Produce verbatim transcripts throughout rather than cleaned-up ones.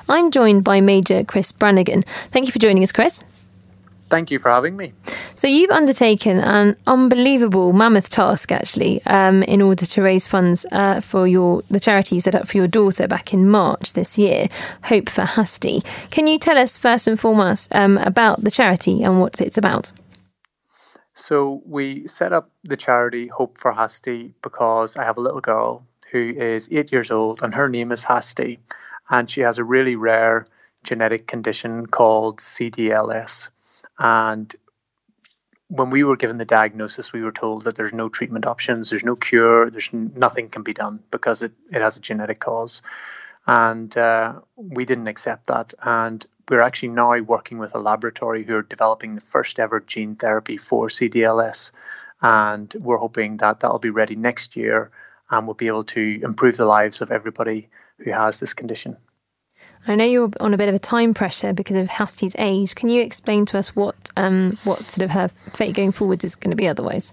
I'm joined by Major Chris Brannigan. Thank you for joining us, Chris. Thank you for having me. So you've undertaken an unbelievable mammoth task, actually, um, in order to raise funds uh, for your the charity you set up for your daughter back in March this year, Hope for Hasty. Can you tell us first and foremost um, about the charity and what it's about? So we set up the charity Hope for Hasty because I have a little girl who is eight years old and her name is Hasty, and she has a really rare genetic condition called C D L S. And when we were given the diagnosis, we were told that there's no treatment options, there's no cure, there's nothing can be done because it, it has a genetic cause. And uh, we didn't accept that. And we're actually now working with a laboratory who are developing the first ever gene therapy for C D L S. And we're hoping that that'll be ready next year and we'll be able to improve the lives of everybody who has this condition. I know you're on a bit of a time pressure because of Hasty's age. Can you explain to us what um, what sort of her fate going forward is going to be otherwise?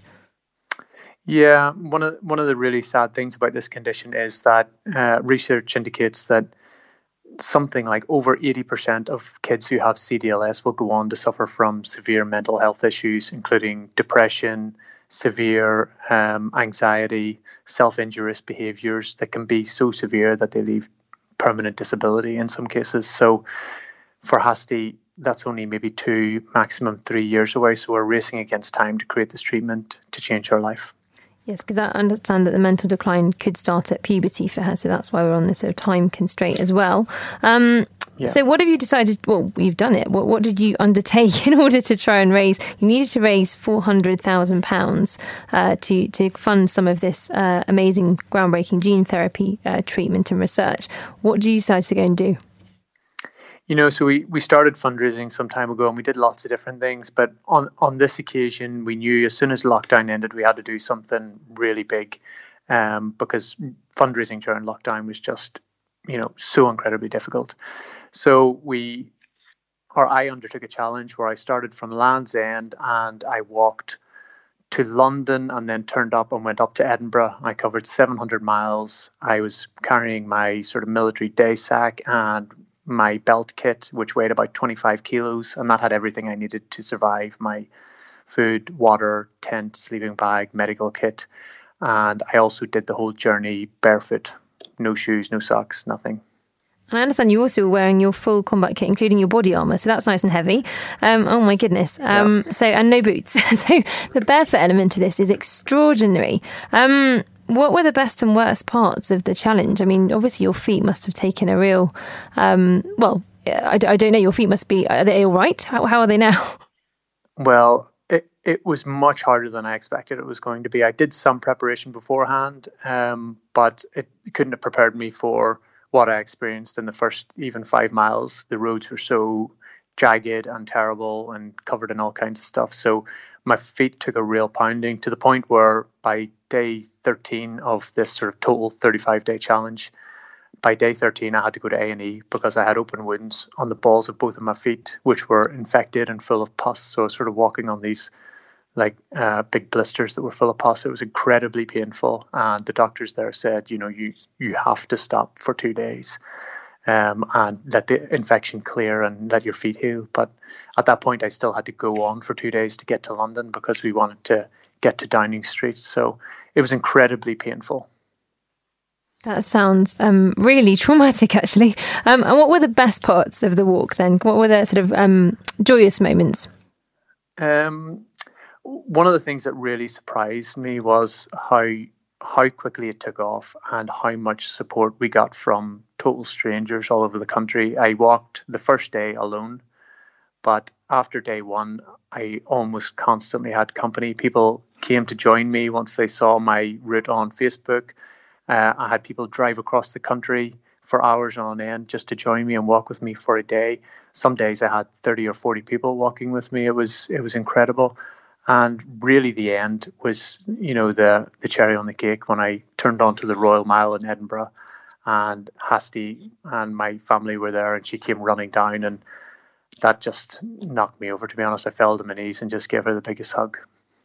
Yeah, one of one of the really sad things about this condition is that uh, research indicates that something like over eighty percent of kids who have C D L S will go on to suffer from severe mental health issues, including depression, severe um, anxiety, self-injurious behaviours that can be so severe that they leave permanent disability in some cases. So for Hasty, that's only maybe two, maximum three years away. So we're racing against time to create this treatment to change her life. Yes, because I understand that the mental decline could start at puberty for her. So that's why we're on this sort of time constraint as well. Um, yeah. So what have you decided? Well, you've done it. What, what did you undertake in order to try and raise? You needed to raise four hundred thousand pounds uh, to, to fund some of this uh, amazing, groundbreaking gene therapy uh, treatment and research. What did you decide to go and do? You know, so we, we started fundraising some time ago and we did lots of different things. But on, on this occasion, we knew as soon as lockdown ended, we had to do something really big um, because fundraising during lockdown was just, you know, so incredibly difficult. So we, or I undertook a challenge where I started from Land's End and I walked to London and then turned up and went up to Edinburgh. I covered seven hundred miles. I was carrying my sort of military day sack and my belt kit, which weighed about twenty-five kilos, and that had everything I needed to survive: my food, water, tent, sleeping bag, medical kit. And I also did the whole journey barefoot, no shoes, no socks, nothing. And I understand you also were wearing your full combat kit, including your body armour, so that's nice and heavy. Um, oh my goodness. Um, yeah. So, and no boots. So the barefoot element to this is extraordinary. Um, what were the best and worst parts of the challenge? I mean, obviously your feet must have taken a real, um, well, I, I don't know, your feet must be, are they all right? How, how are they now? Well, it, it was much harder than I expected it was going to be. I did some preparation beforehand, um, but it couldn't have prepared me for what I experienced in the first even five miles. The roads were so jagged and terrible and covered in all kinds of stuff. So my feet took a real pounding to the point where by day thirteen of this sort of total thirty-five day challenge, by day thirteen, I had to go to A and E because I had open wounds on the balls of both of my feet, which were infected and full of pus. So I was sort of walking on these like uh, big blisters that were full of pus. It was incredibly painful. And the doctors there said, you know, you, you have to stop for two days um, and let the infection clear and let your feet heal. But at that point, I still had to go on for two days to get to London because we wanted to get to Downing Street. So it was incredibly painful. That sounds um, really traumatic, actually. Um, and what were the best parts of the walk then? What were the sort of um, joyous moments? Um, one of the things that really surprised me was how how quickly it took off and how much support we got from total strangers all over the country. I walked the first day alone, but after day one, I almost constantly had company. People came to join me once they saw my route on Facebook. Uh, I had people drive across the country for hours on end just to join me and walk with me for a day. Some days I had thirty or forty people walking with me. It was it was incredible. And really the end was, you know, the, the cherry on the cake when I turned onto the Royal Mile in Edinburgh and Hasty and my family were there and she came running down and that just knocked me over, to be honest. I fell to my knees and just gave her the biggest hug.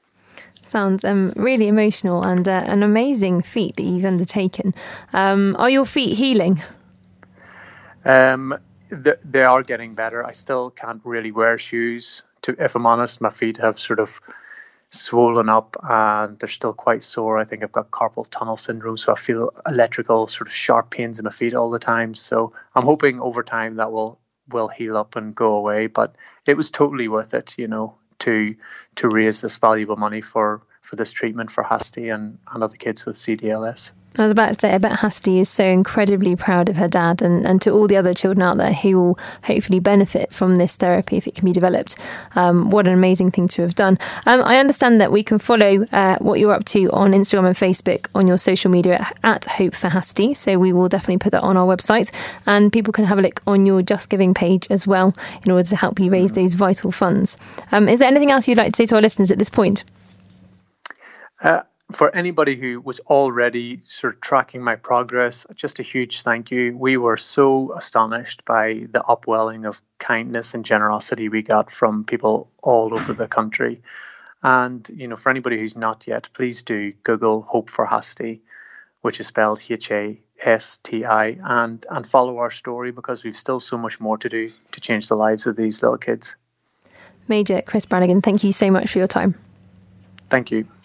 Sounds um, really emotional and uh, an amazing feat that you've undertaken. Um, are your feet healing? Um, th- they are getting better. I still can't really wear shoes. To, if I'm honest, my feet have sort of swollen up and they're still quite sore. I think I've got carpal tunnel syndrome, so I feel electrical sort of sharp pains in my feet all the time. So I'm hoping over time that will will heal up and go away. But it was totally worth it, you know, to to raise this valuable money for for this treatment for Hasti and, and other kids with C D L S. I was about to say, I bet Hasti is so incredibly proud of her dad, and, and to all the other children out there who will hopefully benefit from this therapy if it can be developed. Um, what an amazing thing to have done. Um, I understand that we can follow uh, what you're up to on Instagram and Facebook on your social media at, at Hope for Hasti. So we will definitely put that on our website, and people can have a look on your Just Giving page as well in order to help you raise those vital funds. Um, is there anything else you'd like to say to our listeners at this point? Uh, For anybody who was already sort of tracking my progress, just a huge thank you. We were so astonished by the upwelling of kindness and generosity we got from people all over the country. And, you know, for anybody who's not yet, please do Google Hope for Hasti, which is spelled H A S T I, and, and follow our story, because we've still so much more to do to change the lives of these little kids. Major Chris Brannigan, thank you so much for your time. Thank you.